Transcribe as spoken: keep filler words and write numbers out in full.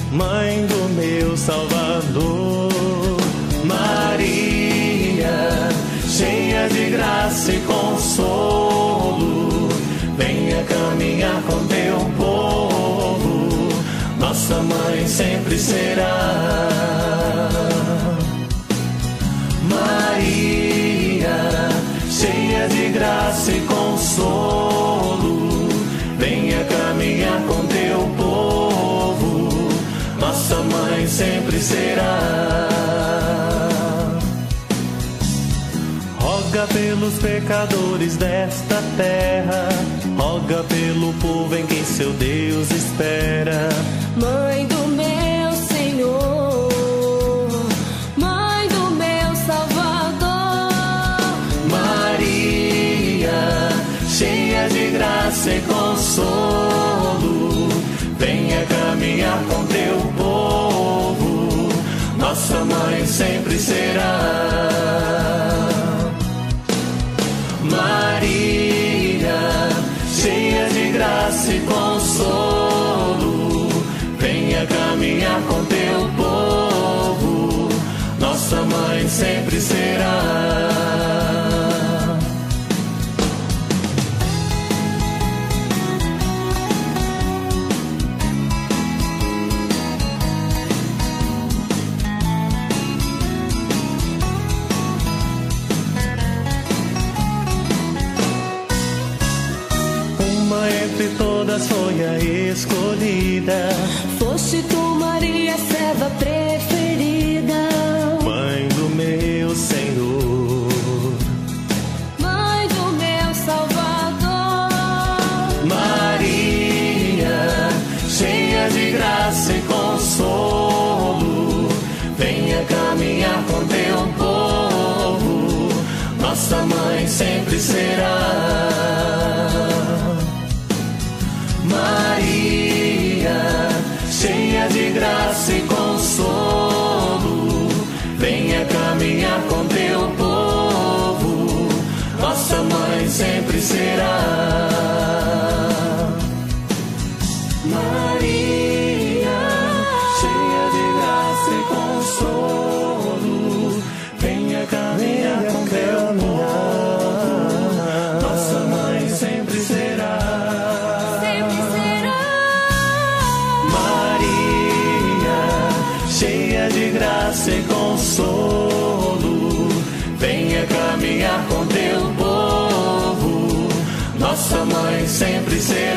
Mãe do meu Salvador. Maria, cheia de graça e consolo, venha caminhar com teu povo, nossa mãe sempre será. Maria, cheia de graça e consolo, venha caminhar com teu povo, nossa mãe sempre será. Roga pelos pecadores desta terra, roga pelo povo em quem seu Deus espera. Mãe do meu Senhor, Mãe do meu Salvador. Maria, cheia de graça e consolo, venha caminhar com teu povo, nossa mãe sempre será. Maria, cheia de graça e consolo, venha caminhar com teu povo, nossa mãe sempre será. Entre todas foi a escolhida, foste tu, Maria, serva preferida. Mãe do meu Senhor, Mãe do meu Salvador. Maria, cheia de graça e consolo, venha caminhar com teu povo, nossa mãe sempre será. Maria, cheia de graça e consolo, venha caminhar com teu povo, nossa mãe sempre será. Maria, cheia de graça e consolo, venha caminhar com teu povo, nossa mãe sempre será. Cheia de graça e consolo, venha caminhar com teu povo, nossa mãe sempre será.